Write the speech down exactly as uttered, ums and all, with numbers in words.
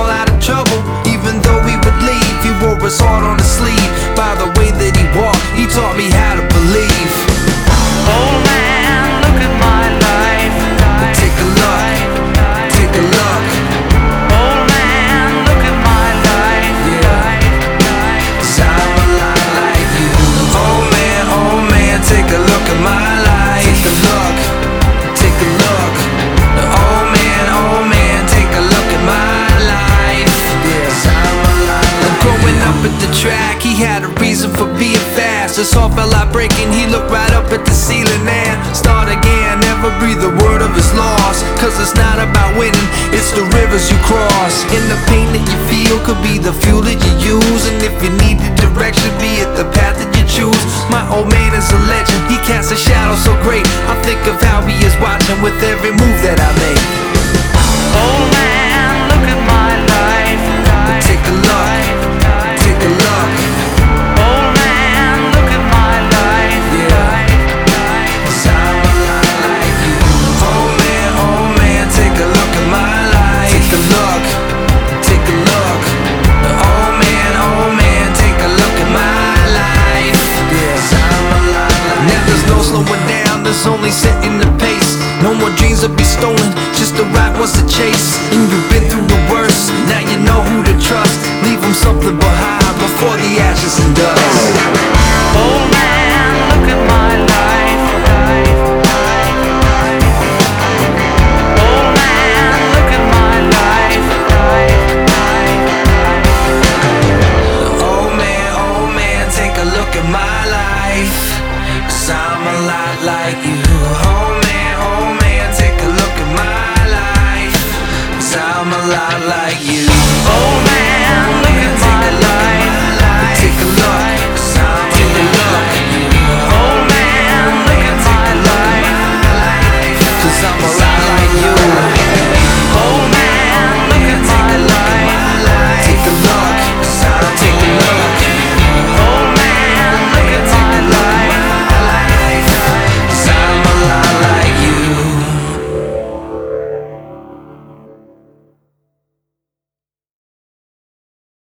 out of trouble. Even though he would leave, he wore his heart on his sleeve. By the way that he walked, he taught me how to believe. Old man, look at my life. Take a look, take a look. Old man, look at my life. Yeah, 'cause I'm a lot like you. Oh man, oh man, take a look at my life. Take a look, take a look. Oh man, oh man, take a look at my life. Yeah, 'cause I'm a lot like you. Growing up at the track, he had a reason for being fast. His heart felt like breaking, he looked right up at the ceiling and start again. Never breathe a word of his loss, 'cause it's not about winning, it's the rivers you cross. And the pain that you feel could be the fuel that you use. And if you need the direction, be it the path that you choose. My old man is a legend, he casts a shadow so great. I think of how he is watching with every move that I make. Old man, look at my life. Take a look, take a look. Old man, look at my life. Yeah, 'cause I'm a lot like you. Oh man, oh man, take a look at my life. Take a look, take a look. Oh man, oh man, take a look at my life. Yeah, 'cause I'm a lot like you. Now there's no slowing down, there's only setting the pace. No more dreams will be stolen, just the right ones to chase. And you've been through the worst, now you know who to trust. Leave them something behind before the ashes and dust. Old man, look at my life. Old man, look at my life. Oh man, oh man, take a look at my life. 'Cause I'm a lot like you. Oh man, oh man, take a look at my life. 'Cause I'm a lot like you. Old